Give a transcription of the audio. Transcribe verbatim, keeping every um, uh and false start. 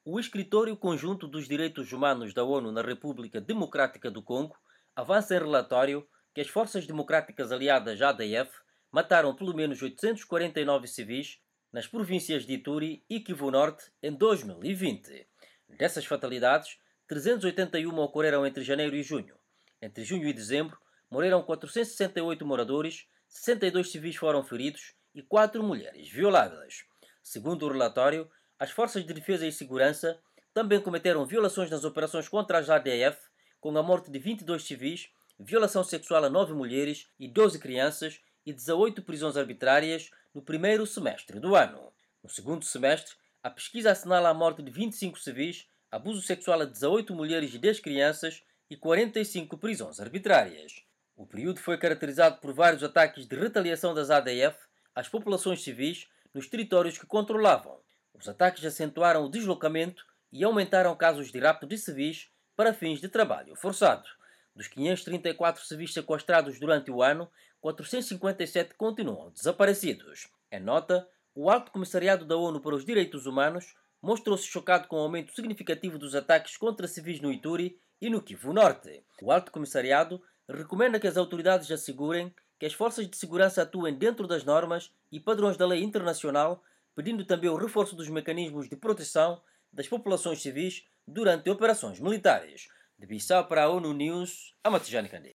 O Escritório Conjunto dos Direitos Humanos da ONU na República Democrática do Congo avança em relatório que as Forças Democráticas Aliadas A D F mataram pelo menos oitocentos e quarenta e nove civis nas províncias de Ituri e Kivu Norte em dois mil e vinte. Dessas fatalidades, trezentas e oitenta e uma ocorreram entre janeiro e junho. Entre junho e dezembro, morreram quatrocentos e sessenta e oito moradores, sessenta e dois civis foram feridos e quatro mulheres violadas. Segundo o relatório, as forças de defesa e segurança também cometeram violações nas operações contra as A D F, com a morte de vinte e dois civis, violação sexual a nove mulheres e doze crianças e dezoito prisões arbitrárias no primeiro semestre do ano. No segundo semestre, a pesquisa assinala a morte de vinte e cinco civis, abuso sexual a dezoito mulheres e dez crianças e quarenta e cinco prisões arbitrárias. O período foi caracterizado por vários ataques de retaliação das A D F às populações civis nos territórios que controlavam. Os ataques acentuaram o deslocamento e aumentaram casos de rapto de civis para fins de trabalho forçado. Dos quinhentos e trinta e quatro civis sequestrados durante o ano, quatrocentos e cinquenta e sete continuam desaparecidos. Em nota, o Alto Comissariado da ONU para os Direitos Humanos mostrou-se chocado com o aumento significativo dos ataques contra civis no Ituri e no Kivu Norte. O Alto Comissariado recomenda que as autoridades assegurem que as forças de segurança atuem dentro das normas e padrões da lei internacional, pedindo também o reforço dos mecanismos de proteção das populações civis durante operações militares. De Bissau para a ONU News, Amatijane Candé.